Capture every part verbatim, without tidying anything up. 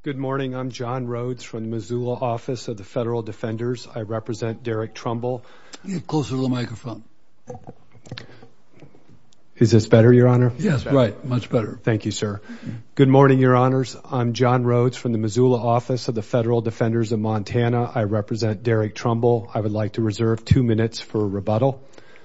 Good morning. I'm John Rhodes from the Missoula office of the Federal Defenders. I represent Derek Trumbull. Get closer to the microphone. Is this better, Your Honor? Yes, right. Much better. Thank you, sir. Good morning, Your Honors. I'm John Rhodes from the Missoula office of the Federal Defenders of Montana. I represent Derek Trumbull. I would like to reserve two minutes for rebuttal.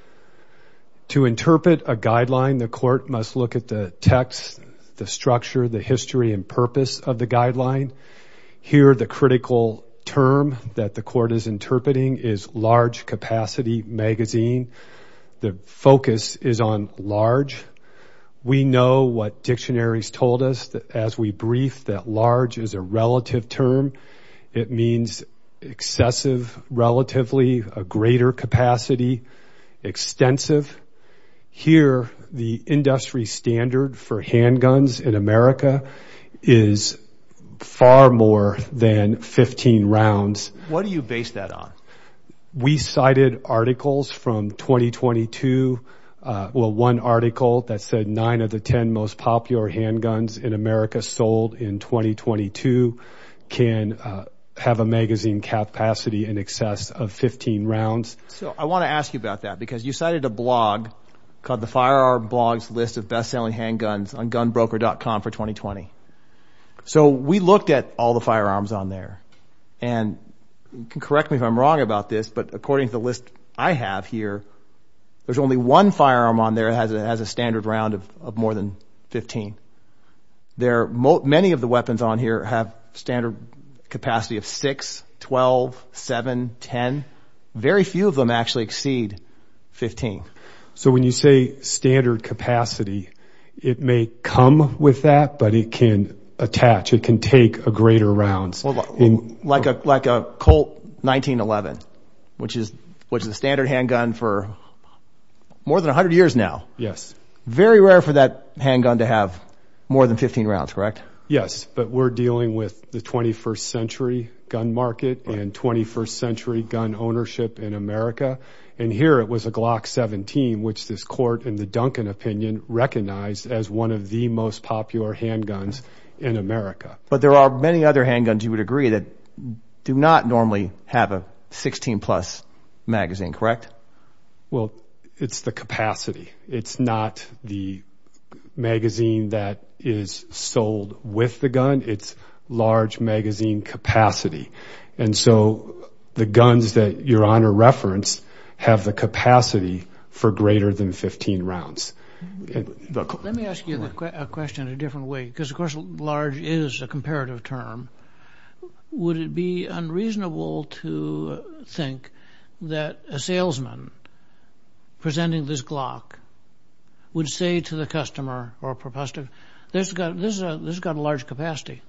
To interpret a guideline, the court must look at the text, the structure, the history, and purpose of the guideline. Here, the critical term that the court is interpreting is large capacity magazine. The focus is on large. We know what dictionaries told us that as we briefed that large is a relative term. It means excessive, relatively, a greater capacity, extensive. Here, the industry standard for handguns in America is far more than fifteen rounds. What do you base that on? We cited articles from twenty twenty-two, uh, well, one article that said nine of the ten most popular handguns in America sold in twenty twenty-two can uh, have a magazine capacity in excess of fifteen rounds. So I want to ask you about that because you cited a blog called the Firearm Blog's list of best-selling handguns on gun broker dot com for twenty twenty. So we looked at all the firearms on there, and you can correct me if I'm wrong about this, but according to the list I have here, there's only one firearm on there that has a, has a standard round of, of more than fifteen. There, mo- many of the weapons on here have standard capacity of six, twelve, seven, ten. Very few of them actually exceed fifteen. So when you say standard capacity, it may come with that, but it can attach. It can take a greater rounds. Well, in, like a like a Colt nineteen eleven, which is which is a standard handgun for more than one hundred years now. Yes. Very rare for that handgun to have more than fifteen rounds, correct? Yes, but we're dealing with the twenty-first century gun market right. and twenty-first century gun ownership in America. And here it was a Glock seventeen, which this court in the Duncan opinion recognized as one of the most popular handguns in America. But there are many other handguns, you would agree, that do not normally have a sixteen plus magazine, correct? Well, it's the capacity. It's not the magazine that is sold with the gun. It's large magazine capacity. And so the guns that Your Honor referenced have the capacity for greater than fifteen rounds. Let me ask you a question a different way, because of course large is a comparative term. Would it be unreasonable to think that a salesman presenting this Glock would say to the customer or prospective, this got this is a this has got a large capacity?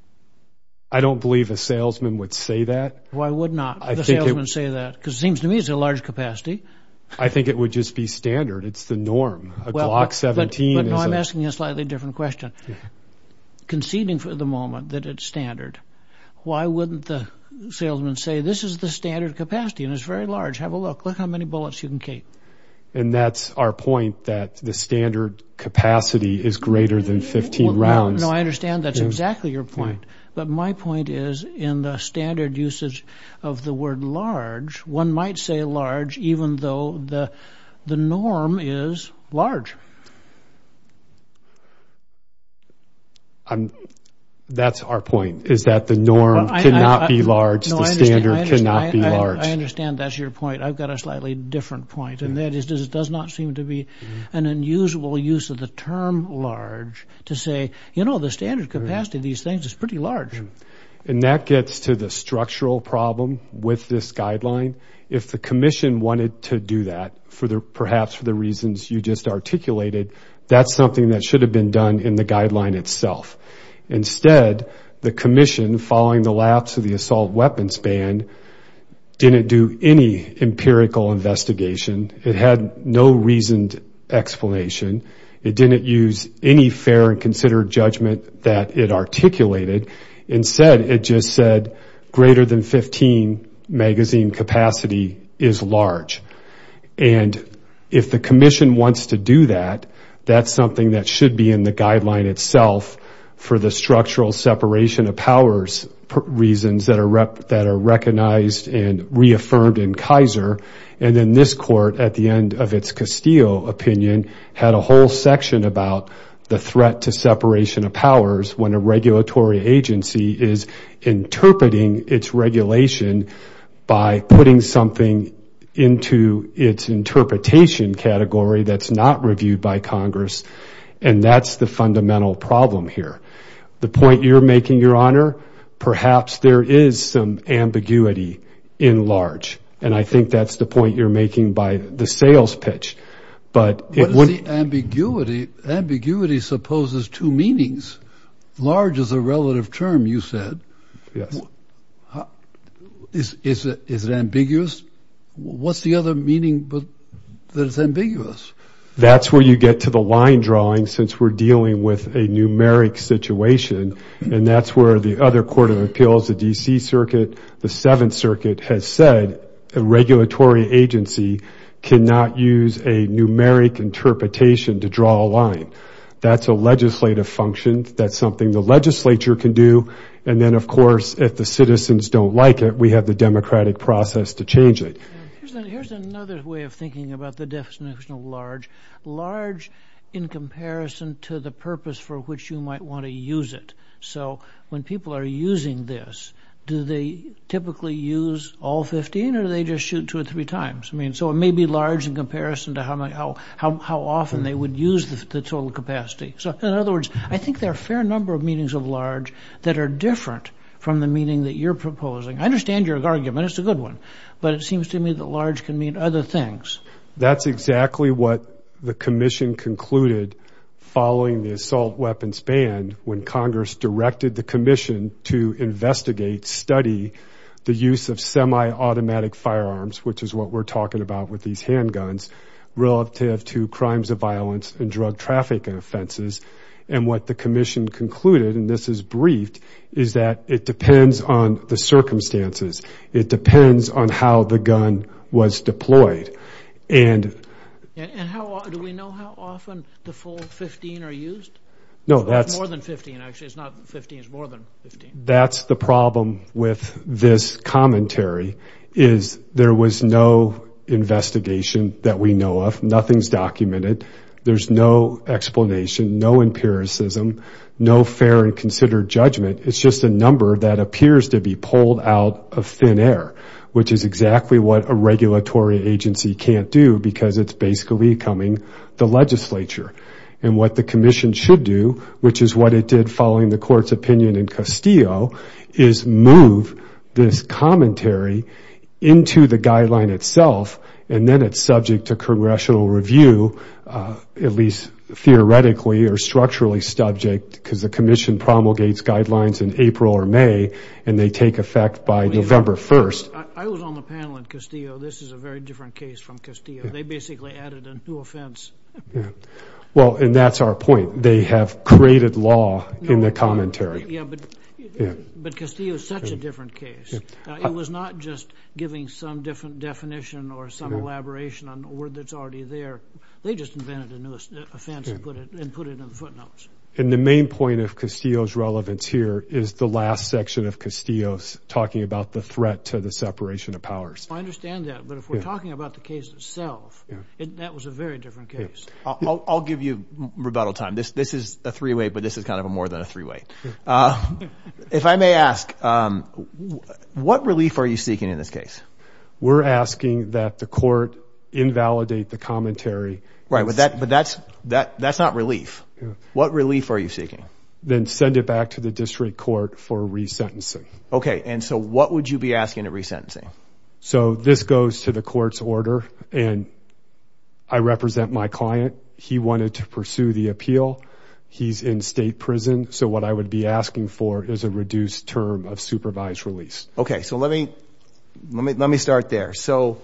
I don't believe a salesman would say that. Why would not I the think salesman it, say that? Because it seems to me it's a large capacity. I think it would just be standard. It's the norm. A well, Glock but, seventeen but, but no, is I'm a, asking a slightly different question. Yeah. Conceding for the moment that it's standard, why wouldn't the salesman say, this is the standard capacity and it's very large. Have a look. Look how many bullets you can keep. And that's our point, that the standard capacity is greater than fifteen well, rounds. No, no, I understand that's yeah. exactly your point. Yeah. But my point is, in the standard usage of the word large, one might say large even though the the norm is large. I'm, that's our point, is that the norm well, I, cannot I, I, be large. No, the I standard I cannot I, be I, large. I understand that's your point. I've got a slightly different point, and yeah. that is it does not seem to be mm-hmm. an unusual use of the term large to say, you know, the standard capacity mm-hmm. of these things is pretty large. Mm-hmm. And that gets to the structural problem with this guideline. If the commission wanted to do that, for the perhaps for the reasons you just articulated, that's something that should have been done in the guideline itself. Instead, the commission, following the lapse of the assault weapons ban, didn't do any empirical investigation. It had no reasoned explanation. It didn't use any fair and considered judgment that it articulated. Instead, it just said greater than fifteen magazine capacity is large. And if the commission wants to do that, that's something that should be in the guideline itself for the structural separation of powers reasons that are rep, that are recognized and reaffirmed in Kaiser. And then this court, at the end of its Castillo opinion, had a whole section about the threat to separation of powers when a regulatory agency is interpreting its regulation by putting something into its interpretation category that's not reviewed by Congress. And that's the fundamental problem here. The point you're making, Your Honor, perhaps there is some ambiguity in large. And I think that's the point you're making by the sales pitch. But it what is the ambiguity? Ambiguity supposes two meanings. Large is a relative term, you said. Yes. Is, is, it, is it ambiguous? What's the other meaning but that it's ambiguous? That's where you get to the line drawing, since we're dealing with a numeric situation, and that's where the other Court of Appeals, the D C Circuit, the Seventh Circuit, has said a regulatory agency cannot use a numeric interpretation to draw a line. That's a legislative function. That's something the legislature can do. And then, of course, if the citizens don't like it, we have the democratic process to change it. Here's, a, here's another way of thinking about the definition of large. Large in comparison to the purpose for which you might want to use it. So when people are using this, do they typically use all fifteen, or do they just shoot two or three times? I mean, so it may be large in comparison to how many, how how, how often they would use the, the total capacity. So in other words, I think there are a fair number of meanings of large that are different from the meaning that you're proposing. I understand your argument. It's a good one. But it seems to me that large can mean other things. That's exactly what the Commission concluded following the assault weapons ban, when Congress directed the Commission to investigate, study the use of semi-automatic firearms, which is what we're talking about with these handguns, relative to crimes of violence and drug trafficking offenses. And what the Commission concluded, and this is briefed, is that it depends on the circumstances. It depends on how the gun was deployed. And And, and how do we know how often the full fifteen are used? No, It's that's more than fifteen, actually. It's not fifteen, it's more than fifteen. That's the problem with this commentary, is there was no investigation that we know of. Nothing's documented. There's no explanation, no empiricism, no fair and considered judgment. It's just a number that appears to be pulled out of thin air, which is exactly what a regulatory agency can't do, because it's basically becoming the legislature. And what the Commission should do, which is what it did following the Court's opinion in Castillo, is move this commentary into the guideline itself, and then it's subject to congressional review, uh, at least theoretically or structurally subject, because the Commission promulgates guidelines in April or May, and they take effect by well, November first. I, I was on the panel in Castillo. This is a very different case from Castillo. Yeah. They basically added a new offense. Yeah. Well, and that's our point. They have created law no, in the commentary. Yeah, but yeah. but Castillo is such yeah. a different case. Yeah. Uh, it was not just giving some different definition or some yeah. elaboration on a word that's already there. They just invented a new offense yeah. and put it and put it in the footnotes. And the main point of Castillo's relevance here is the last section of Castillo's talking about the threat to the separation of powers. I understand that, but if we're yeah. talking about the case itself, yeah. it, that was a very different case. Yeah. I'll, I'll, I'll give you rebuttal time. This this is a three-way, but this is kind of a more than a three-way. Yeah. Uh, if I may ask, um, what relief are you seeking in this case? We're asking that the Court invalidate the commentary. Right, but that but that's that that's not relief. Yeah. What relief are you seeking? Then send it back to the district court for resentencing. Okay, and so what would you be asking at resentencing? So this goes to the court's order, and I represent my client. He wanted to pursue the appeal. He's in state prison, so what I would be asking for is a reduced term of supervised release. Okay, so let me let me let me start there. So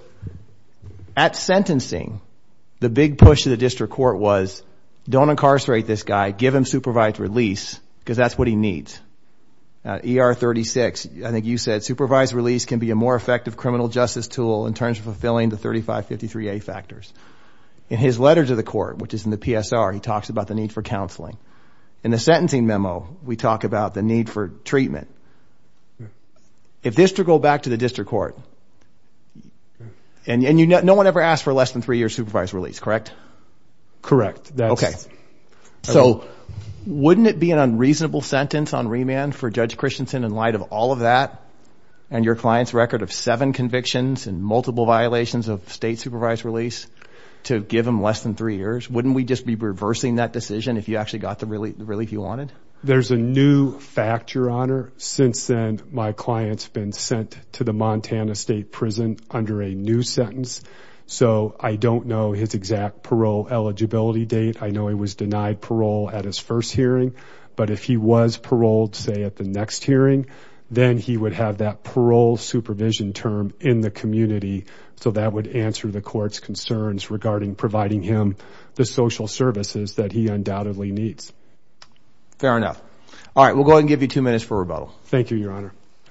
at sentencing, the big push of the district court was, don't incarcerate this guy, give him supervised release, because that's what he needs. Uh, E R thirty-six, I think you said, supervised release can be a more effective criminal justice tool in terms of fulfilling the thirty-five fifty-three A factors. In his letter to the court, which is in the P S R, he talks about the need for counseling. In the sentencing memo, we talk about the need for treatment. If this to go back to the district court, and, and you know, no one ever asked for less than three years supervised release, correct? Correct. That's, okay. So wouldn't it be an unreasonable sentence on remand for Judge Christensen in light of all of that and your client's record of seven convictions and multiple violations of state supervised release to give him less than three years? Wouldn't we just be reversing that decision if you actually got the relief, the relief you wanted? There's a new fact, Your Honor. Since then, my client's been sent to the Montana State Prison under a new sentence. So I don't know his exact parole eligibility date. I know he was denied parole at his first hearing. But if he was paroled, say, at the next hearing, then he would have that parole supervision term in the community. So that would answer the court's concerns regarding providing him the social services that he undoubtedly needs. Fair enough. All right, we'll go ahead and give you two minutes for rebuttal. Thank you, Your Honor.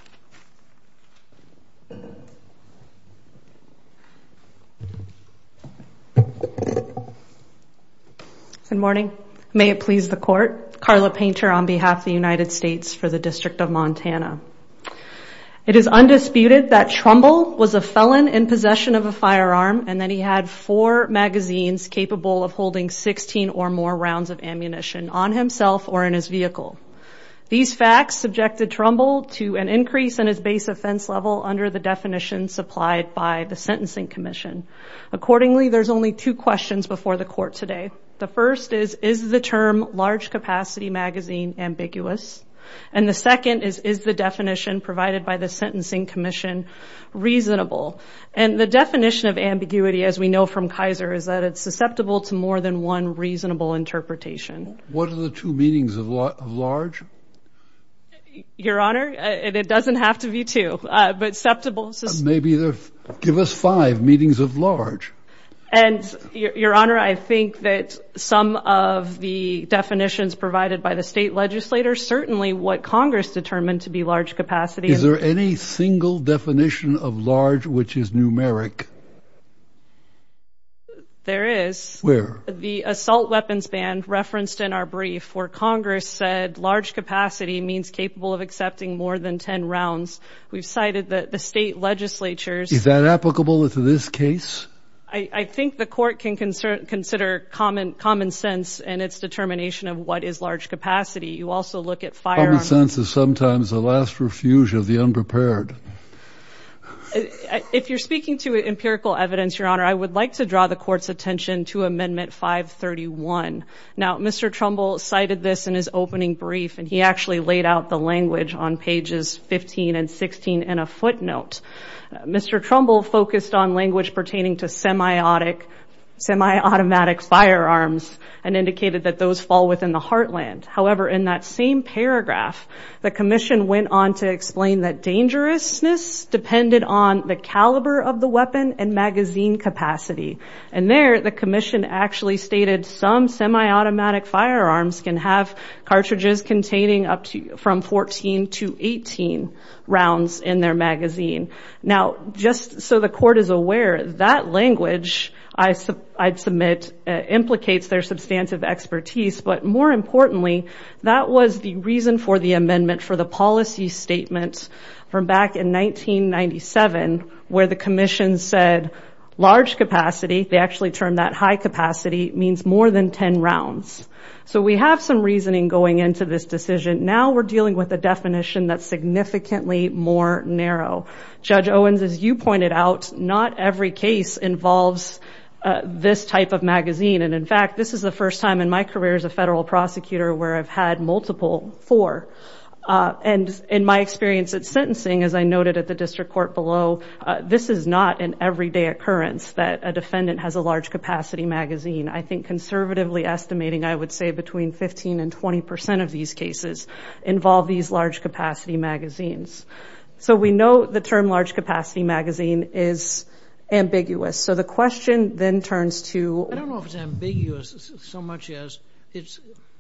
Good morning. May it please the court. Carla Painter on behalf of the United States for the District of Montana. It is undisputed that Trumbull was a felon in possession of a firearm and that he had four magazines capable of holding sixteen or more rounds of ammunition on himself or in his vehicle. These facts subjected Trumbull to an increase in his base offense level under the definition supplied by the Sentencing Commission. Accordingly, there's only two questions before the court today. The first is, is the term large capacity magazine ambiguous? And the second is, is the definition provided by the Sentencing Commission reasonable? And the definition of ambiguity, as we know from Kaiser, is that it's susceptible to more than one reasonable interpretation. What are the two meanings of, la- of large? Your Honor, and it doesn't have to be two, uh, but susceptible. Sus- uh, maybe there, give us five meanings of large. And, Your, Your Honor, I think that some of the definitions provided by the state legislators, certainly what Congress determined to be large capacity. Is there any single definition of large which is numeric? There is. Where? The assault weapons ban referenced in our brief, where Congress said large capacity means capable of accepting more than ten rounds. We've cited the, the state legislatures. Is that applicable to this case? I, I think the court can consider, consider common common sense in its determination of what is large capacity. You also look at firearms. Common sense is sometimes the last refuge of the unprepared. If you're speaking to empirical evidence, Your Honor, I would like to draw the court's attention to Amendment five thirty-one. Now, Mister Trumbull cited this in his opening brief, and he actually laid out the language on pages fifteen and sixteen in a footnote. Uh, Mister Trumbull focused on language pertaining to semi-automatic semi-automatic firearms and indicated that those fall within the heartland. However, in that same paragraph, the commission went on to explain that dangerousness depended on the caliber of the weapon and magazine capacity. And there, the commission actually stated some semi-automatic firearms can have cartridges containing up to from fourteen to eighteen rounds in their magazine. Now, just so the court is aware, that language I sub- I'd submit uh, implicates their substantive expertise, but more importantly, that was the reason for the amendment for the policy statement from back in nineteen ninety-seven, where the commission said large capacity, they actually termed that high capacity, means more than ten rounds. So we have some reasoning going into this decision. Now we're dealing with a definition that's significantly more narrow. Judge Owens, as you pointed out, not every case involves Uh, this type of magazine. And in fact, this is the first time in my career as a federal prosecutor where I've had multiple four. Uh, and in my experience at sentencing, as I noted at the district court below, uh, this is not an everyday occurrence that a defendant has a large capacity magazine. I think conservatively estimating, I would say between fifteen and twenty percent of these cases involve these large capacity magazines. So we know the term large capacity magazine is ambiguous. So the question then turns to... I don't know if it's ambiguous so much as it's...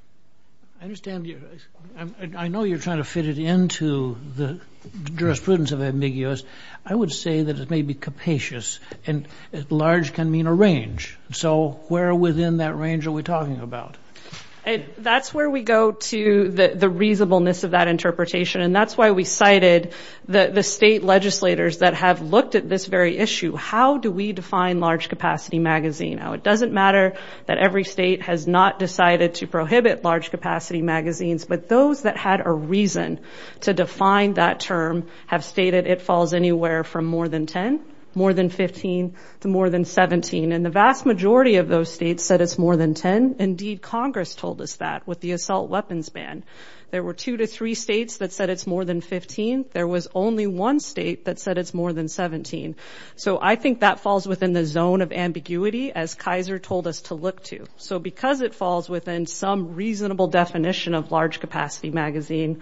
I understand you. I know you're trying to fit it into the jurisprudence of ambiguous. I would say that it may be capacious, and large can mean a range. So where within that range are we talking about? And that's where we go to the, the reasonableness of that interpretation, and that's why we cited the, the state legislators that have looked at this very issue. How do we define large capacity magazine? Now, it doesn't matter that every state has not decided to prohibit large capacity magazines, but those that had a reason to define that term have stated it falls anywhere from more than ten, more than fifteen, to more than seventeen. And the vast majority of those states said it's more than ten. Indeed, Congress told us that with the assault weapons ban. There were two to three states that said it's more than fifteen. There was only one state that said it's more than seventeen. So I think that falls within the zone of ambiguity, as Kaiser told us to look to. So because it falls within some reasonable definition of large capacity magazine,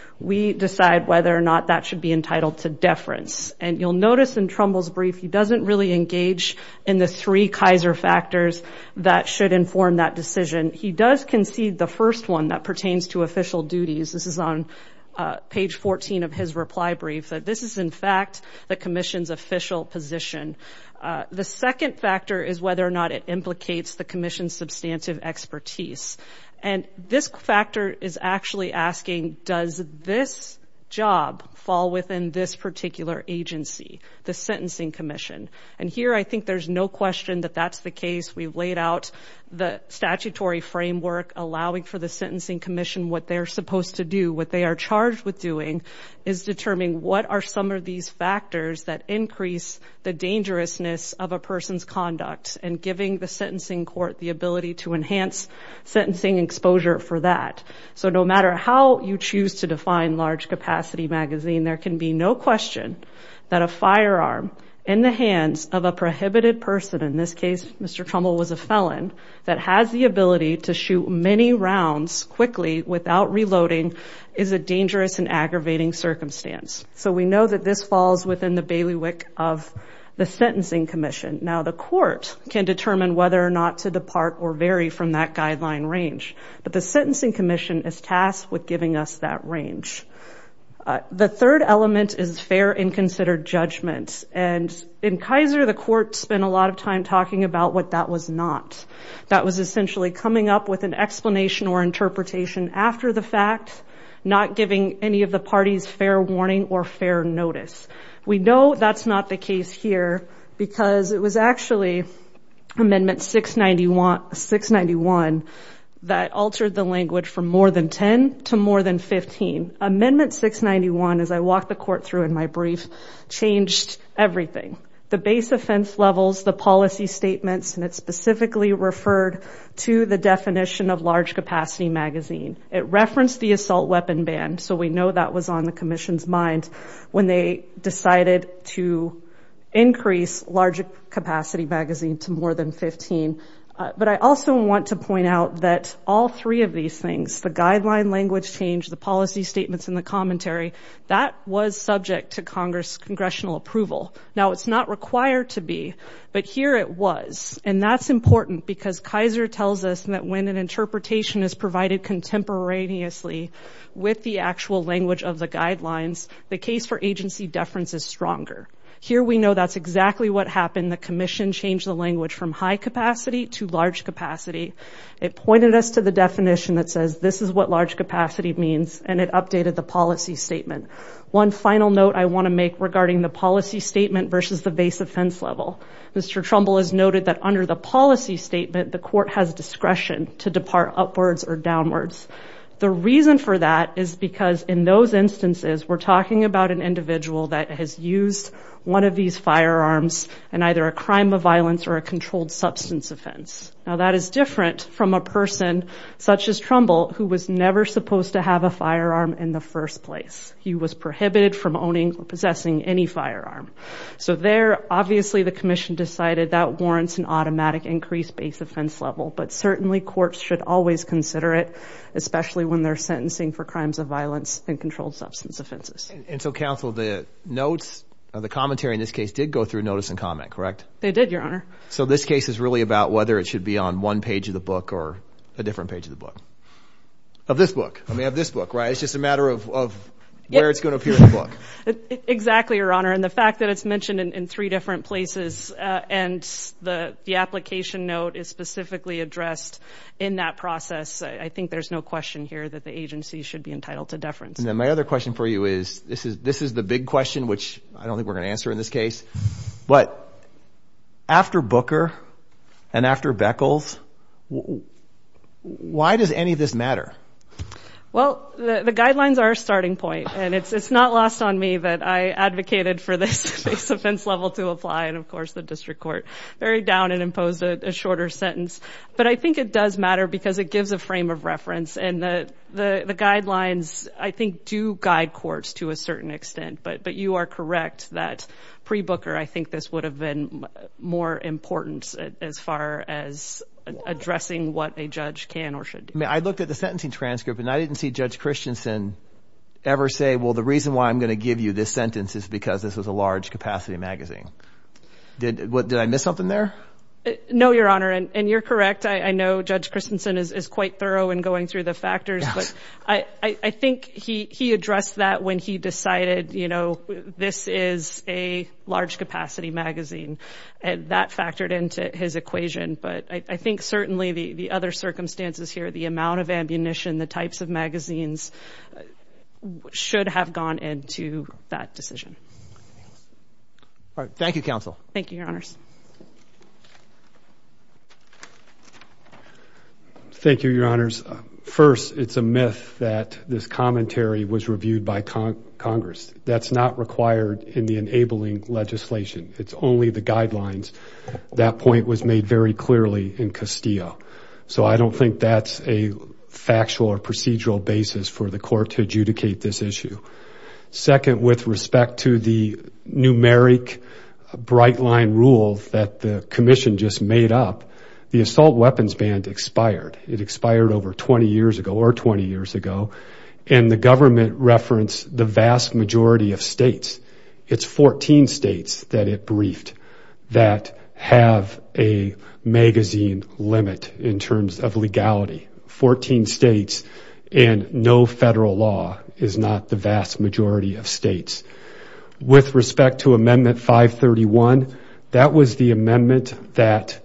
we decide whether or not that should be entitled to deference. And you'll notice in Trumbull's brief, he doesn't really engage in the three Kaiser factors that should inform that decision. He does concede the first one that pertains to official duties. This is on uh, page fourteen of his reply brief, that this is in fact the commission's official position. Uh, the second factor is whether or not it implicates the commission's substantive expertise. And this factor is actually asking, does this job fall within this particular agency, the Sentencing Commission? And here I think there's no question that that's the case. We've laid out the statutory framework allowing for the Sentencing Commission what they're supposed to do. What they are charged with doing is determining what are some of these factors that increase the dangerousness of a person's conduct and giving the sentencing court the ability to enhance sentencing exposure for that. So no matter how you choose to define large capacity magazine, there can be no question that a firearm in the hands of a prohibited person, in this case Mister Trumbull was a felon, that has the ability to shoot many rounds quickly without reloading is a dangerous and aggravating circumstance. So we know that this falls within the bailiwick of the Sentencing Commission. Now the court can determine whether or not to depart or vary from that guideline range, but the Sentencing Commission is tasked with giving us that range. Uh, the third element is fair and considered judgment. And in Kaiser, the court spent a lot of time talking about what that was not. That was essentially coming up with an explanation or interpretation after the fact, not giving any of the parties fair warning or fair notice. We know that's not the case here because it was actually Amendment six ninety-one, six ninety-one that altered the language from more than ten to more than fifteen. Amendment six ninety-one, as I walked the court through in my brief, changed everything. The base offense levels, the policy statements, and it specifically referred to the definition of large capacity magazine. It referenced the assault weapon ban, so we know that was on the commission's mind when they decided to increase large capacity magazine to more than fifteen. Uh, but I also want to point out that all three of these things, the guideline language change, the policy statements, and the commentary, that was subject to Congress congressional approval. Now, it's not required to be, but here it was. And that's important because Kaiser tells us that when an interpretation is provided contemporaneously with the actual language of the guidelines, the case for agency deference is stronger. Here we know that's exactly what happened. The commission changed the language from high capacity to large capacity. It pointed us to the definition that says this is what large capacity means, and it updated the policy statement. One final note I want to make regarding the policy statement versus the base offense level. Mister Trumbull has noted that under the policy statement, the court has discretion to depart upwards or downwards. The reason for that is because in those instances, we're talking about an individual that has used one of these firearms in either a crime of violence or a controlled substance offense. Now, that is different from a person such as Trumbull, who was never supposed to have a firearm in the first place. He was prohibited from owning or possessing any firearm. So there, obviously, the commission decided that warrants an automatic increased base offense level, but certainly courts should always consider it, especially when they're sentencing for crimes of violence and controlled substance offenses. And, and so, counsel, the notes, uh, the commentary in this case did go through notice and comment, correct? They did, Your Honor. So this case is really about whether it should be on one page of the book or a different page of the book. Of this book. I mean, of this book, right? It's just a matter of, of where it's going to appear in the book. Exactly, Your Honor. And the fact that it's mentioned in, in three different places uh, and the the application note is specifically addressed in that process, I, I think there's no question here that the agency should be entitled to deference. And then my other question for you is, this is this is the big question, which I don't think we're going to answer in this case. But after Booker and after Beckles, w- why does any of this matter? Well, the, the guidelines are a starting point, and it's it's not lost on me that I advocated for this base offense level to apply, and of course the district court buried down and imposed a, a shorter sentence. But I think it does matter because it gives a frame of reference, and the the, the guidelines, I think, do guide courts to a certain extent. But but you are correct that pre-Booker, I think this would have been more important as far as addressing what a judge can or should do. I mean, I looked at the sentencing transcript and I didn't see Judge Christensen ever say, well, the reason why I'm going to give you this sentence is because this was a large capacity magazine. Did what? Did I miss something there? No, Your Honor, and, and you're correct. I, I know Judge Christensen is, is quite thorough in going through the factors, yes. But I, I, I think he, he addressed that when he decided, you know, this is a large capacity magazine, and that factored into his equation. But I, I think certainly the, the other circumstances here, the amount of ammunition, the types of magazines, uh, should have gone into that decision. All right. Thank you, counsel. Thank you, Your Honors. Thank you, Your Honors. First, it's a myth that this commentary was reviewed by con- Congress. That's not required in the enabling legislation. It's only the guidelines. That point was made very clearly in Castillo. So I don't think that's a factual or procedural basis for the court to adjudicate this issue. Second, with respect to the numeric bright line rule that the commission just made up, the assault weapons ban expired. It expired over twenty years ago or twenty years ago, and the government referenced the vast majority of states. It's fourteen states that it briefed that have a magazine limit in terms of legality. fourteen states, and no federal law is not the vast majority of states. With respect to Amendment five thirty-one, that was the amendment that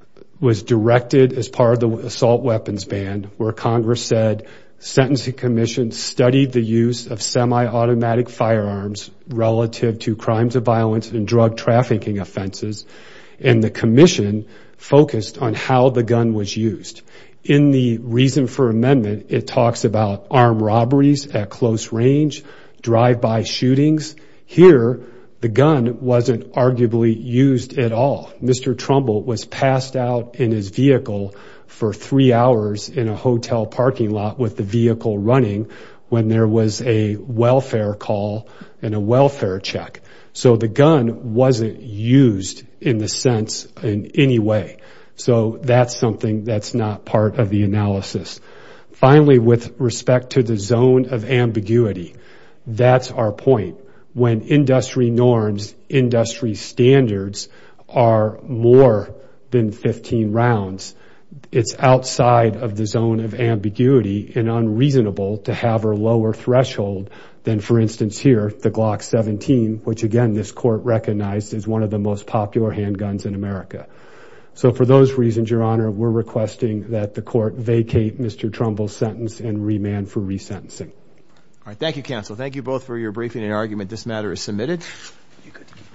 was directed as part of the assault weapons ban, where Congress said Sentencing Commission studied the use of semi-automatic firearms relative to crimes of violence and drug trafficking offenses, and the commission focused on how the gun was used. In the reason for amendment, it talks about armed robberies at close range, drive-by shootings. Here, the gun wasn't arguably used at all. Mister Trumbull was passed out in his vehicle for three hours in a hotel parking lot with the vehicle running when there was a welfare call and a welfare check. So the gun wasn't used in the sense in any way. So that's something that's not part of the analysis. Finally, with respect to the zone of ambiguity, that's our point. When industry norms, industry standards are more than fifteen rounds, it's outside of the zone of ambiguity and unreasonable to have a lower threshold than, for instance, here, the Glock seventeen, which again, this court recognized as one of the most popular handguns in America. So for those reasons, Your Honor, we're requesting that the court vacate Mister Trumbull's sentence and remand for resentencing. All right. Thank you, counsel. Thank you both for your briefing and argument. This matter is submitted. You good to keep